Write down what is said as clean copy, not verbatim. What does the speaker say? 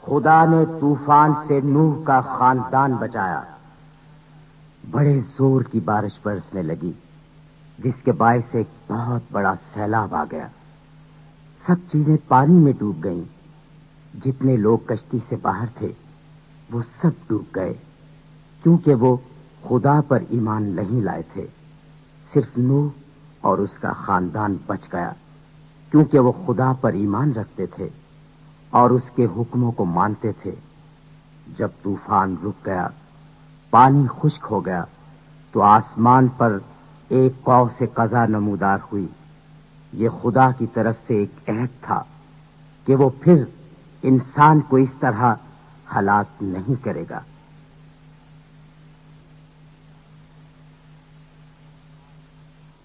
खुदा ने तूफान से नूह का खानदान बचाया। बड़े जोर की बारिश बरसने लगी, जिसके बायस एक बहुत बड़ा सैलाब आ गया। सब चीजें पानी में डूब गईं। जितने लोग कश्ती से बाहर थे वो सब डूब गए, क्योंकि वो खुदा पर ईमान नहीं लाए थे। सिर्फ नूह और उसका खानदान बच गया, क्योंकि वो खुदा पर ईमान रखते थे और उसके हुक्मों को मानते थे। जब तूफान रुक गया, पानी खुश्क हो गया, तो आसमान पर एक कौ से कज़ा नमूदार हुई। ये खुदा की तरफ से एक अहद था कि वो फिर इंसान को इस तरह हलाक नहीं करेगा।